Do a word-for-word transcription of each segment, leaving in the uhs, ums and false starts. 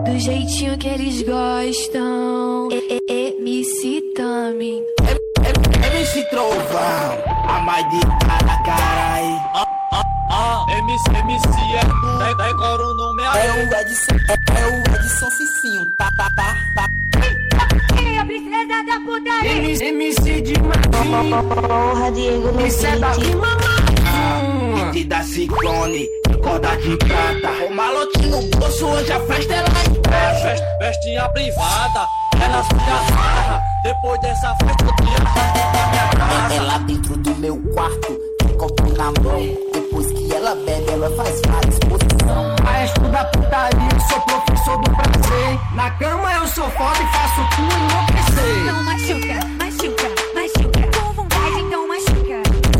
do jeitinho que eles gostam. E, e, M C Tami. M C Trovão, a mais de cada cara aí. Ah, ah, ah, M C, M C é tu, decora o nome aí. É o Edson, é, é o Edson Cicinho, tá, tá, tá, tá. A princesa da putaria. M C de Martim. Porra, Diego, no Isso é daqui, beat. mamãe. Kit da Ciclone, corda de prata. O malote no bolso, hoje a festa é lá em casa. Festa, festinha privada, elas ficam sarra. Depois dessa festa eu tiro a minha casa. É lá dentro do meu quarto, tem copo na mão. Depois que ela bebe, ela faz várias posições. Maestro da putaria, sou professor do prazer. Na cama eu sou foda e faço tu enlouquecer. Então machuca, machuca, machuca. Com vontade, então machuca.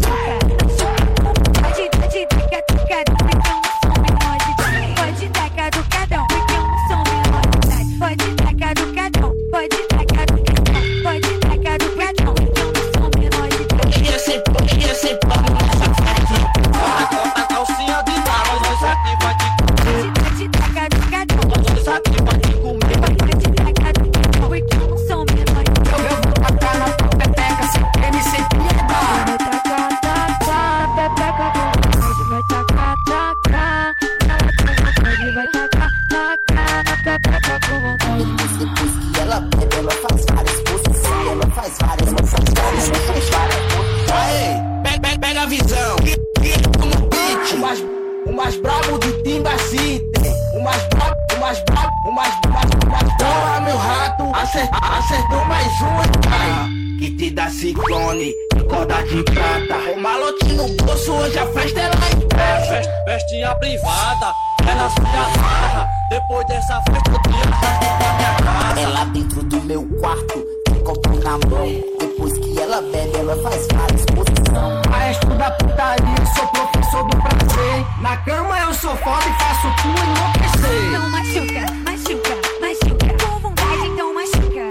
Machuca, pode, pode tacar do cadão, porque eu não sou menor de idade. Pode tacar do cadão, porque eu não sou menor de idade. Pode tacar do cadão, pode tacar do cadão. Pode tacar do cadão, porque eu não sou menor de idade. Podia ser, podia ser pano nessa festa. A calcinha de lava, nós aqui vai te comer. Pode tacar do cadão, Nós aqui vai te comer. pode tacar do cadão, porque eu não sou menor de idade. Eu vou tacar na tua pepeca sem M C piedade. Vai tacar, tacar, pepeca com vontade. Vai tacar, tacar, vai tacar, tacar, na pepeca com vontade. Depois, depois que ela bebe, ela faz várias posições. Ela faz várias, ela faz várias, ela faz várias posições. Aê, pega, pega, pega a visão. No beat, o mais, o mais brabo de Timba City. O mais brabo, o mais brabo, o mais brabo, o mais brabo. Toma meu rato, acertou, acertou mais um, pai. Kit da Ciclone, corda de prata. O malote no bolso, hoje a festa é lá em casa. Festa, festinha privada, elas ficam sarra. Depois dessa festa eu tiro a minha casa. É lá dentro do meu quarto, tem copo na mão. Depois que ela bebe, ela faz várias posições. Maestro da putaria, sou professor do prazer. Na cama eu sou foda e faço tu enlouquecer. Então machuca, machuca, machuca. Com vontade, então machuca.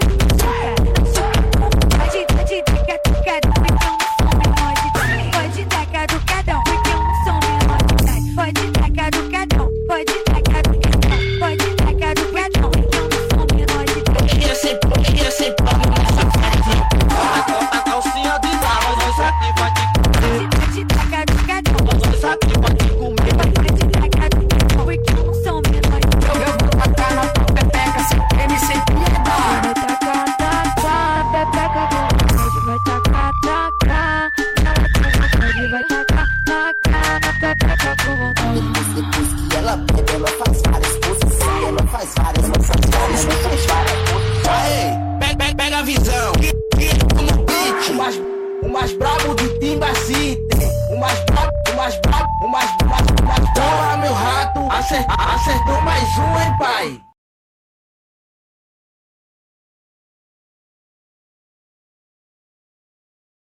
Machuca, pode, pode tacar do cadão, porque eu não sou menor de idade. Pode tacar do cadão, porque eu não sou menor de idade. Pode tacar do cadão, pode tacar do cadão. Pode tacar do cadão, porque eu não sou menor de idade. Podia ser, podia ser pano nessa festa. A calcinha de lava, nós aqui vai te comer. Pode tacar do cadão, Nós aqui vai te comer. pode tacar do cadão, porque eu não sou menor de idade. Eu vou tacar na tua pepeca sem M C piedade. Vai tacar, tacar, pepeca com vontade. Vai tacar, tacar, vai tacar, tacar, na pepeca com vontade. Depois, depois que ela bebe, ela faz várias posições. Ela faz várias, ela faz várias, ela faz várias posições. Aê, pega, pega, pega a visão. No beat, o mais, o mais brabo de Timba City. O mais brabo, o mais brabo, o mais, o mais, o mais. Toma meu rato, acertou, acertou mais um, hein, pai.